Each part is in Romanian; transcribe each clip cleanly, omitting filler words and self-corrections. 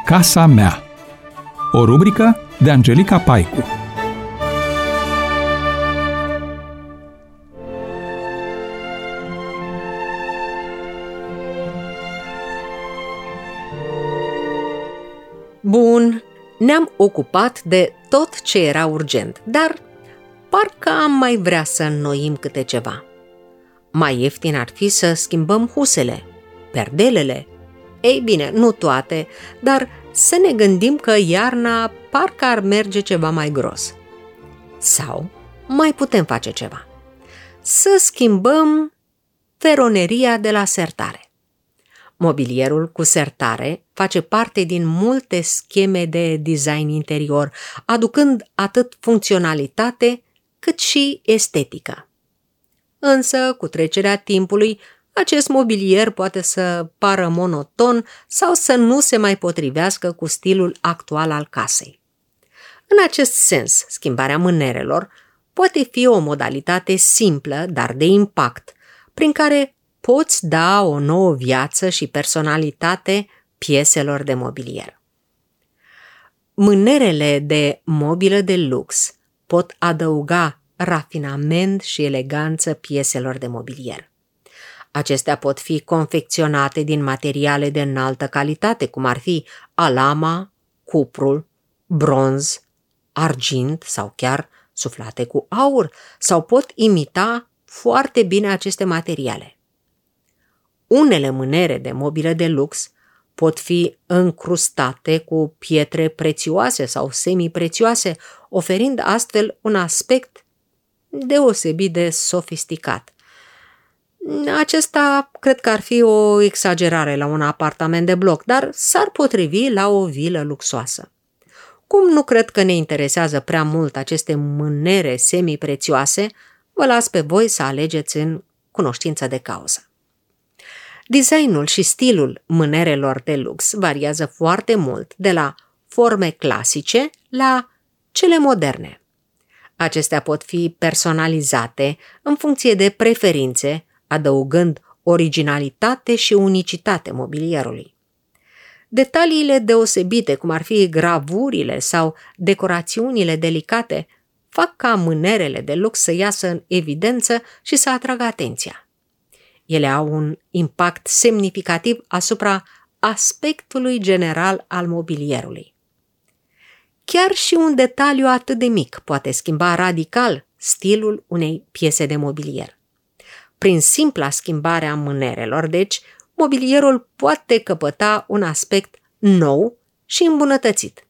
Casa mea. O rubrică de Angelica Paicu. Bun, ne-am ocupat de tot ce era urgent, dar parcă am mai vrea să înnoim câte ceva. Mai ieftin ar fi să schimbăm husele, perdelele. Ei bine, nu toate, dar să ne gândim că iarna parcă ar merge ceva mai gros. Sau mai putem face ceva. Să schimbăm feroneria de la sertare. Mobilierul cu sertare face parte din multe scheme de design interior, aducând atât funcționalitate cât și estetică. Însă, cu trecerea timpului, acest mobilier poate să pară monoton sau să nu se mai potrivească cu stilul actual al casei. În acest sens, schimbarea mânerelor poate fi o modalitate simplă, dar de impact, prin care poți da o nouă viață și personalitate pieselor de mobilier. Mânerele de mobilă de lux pot adăuga rafinament și eleganță pieselor de mobilier. Acestea pot fi confecționate din materiale de înaltă calitate, cum ar fi alama, cuprul, bronz, argint sau chiar suflate cu aur, sau pot imita foarte bine aceste materiale. Unele mânere de mobilă de lux pot fi încrustate cu pietre prețioase sau semiprețioase, oferind astfel un aspect deosebit de sofisticat. Acesta cred că ar fi o exagerare la un apartament de bloc, dar s-ar potrivi la o vilă luxoasă. Cum nu cred că ne interesează prea mult aceste mânere semiprețioase, vă las pe voi să alegeți în cunoștință de cauză. Designul și stilul mânerelor de lux variază foarte mult, de la forme clasice la cele moderne. Acestea pot fi personalizate în funcție de preferințe, adăugând originalitate și unicitate mobilierului. Detaliile deosebite, cum ar fi gravurile sau decorațiunile delicate, fac ca mânerele de lux să iasă în evidență și să atragă atenția. Ele au un impact semnificativ asupra aspectului general al mobilierului. Chiar și un detaliu atât de mic poate schimba radical stilul unei piese de mobilier. Prin simpla schimbare a mânerelor, deci, mobilierul poate căpăta un aspect nou și îmbunătățit.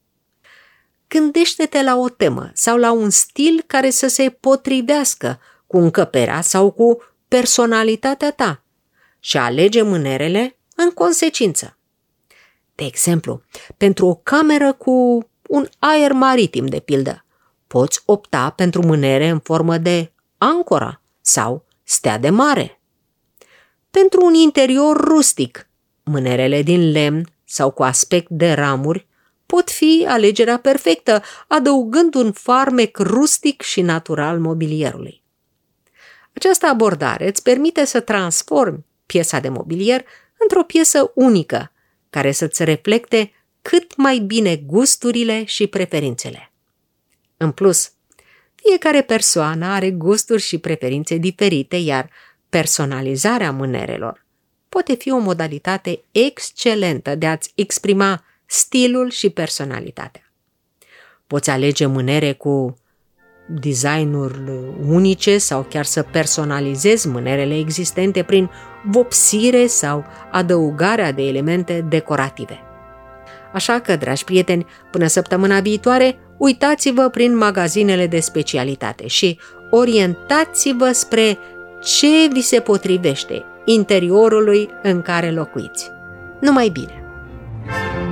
Gândește-te la o temă sau la un stil care să se potrivească cu încăperea sau cu personalitatea ta și alege mânerele în consecință. De exemplu, pentru o cameră cu un aer maritim, de pildă, poți opta pentru mânere în formă de ancora sau stea de mare. Pentru un interior rustic, mânerele din lemn sau cu aspect de ramuri pot fi alegerea perfectă, adăugând un farmec rustic și natural mobilierului. Această abordare îți permite să transformi piesa de mobilier într-o piesă unică, care să-ți reflecte cât mai bine gusturile și preferințele. În plus, fiecare persoană are gusturi și preferințe diferite, iar personalizarea mânerelor poate fi o modalitate excelentă de a-ți exprima stilul și personalitatea. Poți alege mânere cu designuri unice sau chiar să personalizezi mânerele existente prin vopsire sau adăugarea de elemente decorative. Așa că, dragi prieteni, până săptămâna viitoare, uitați-vă prin magazinele de specialitate și orientați-vă spre ce vi se potrivește interiorului în care locuiți. Numai bine!